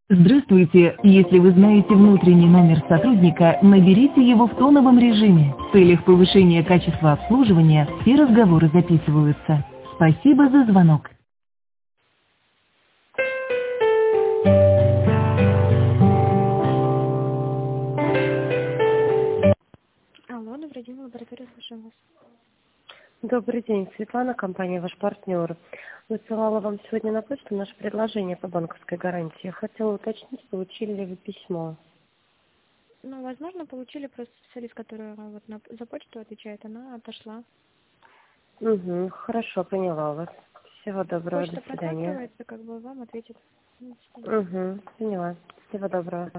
Здравствуйте. Если вы знаете внутренний номер сотрудника, наберите его в тоновом режиме. В целях повышения качества обслуживания все разговоры записываются. Спасибо за звонок. Алло, добрый день, лаборатория, слушаю вас. Добрый день, Светлана, компания «Ваш партнер». Высылала вам сегодня на почту наше предложение по банковской гарантии. Я хотела уточнить, получили ли вы письмо. Ну, возможно, получили просто специалист, который вот за почту отвечает, она отошла. Угу, хорошо, поняла вас. Всего доброго, до Почта свидания. просматривается, как бы вам ответит. Угу, поняла. Всего доброго.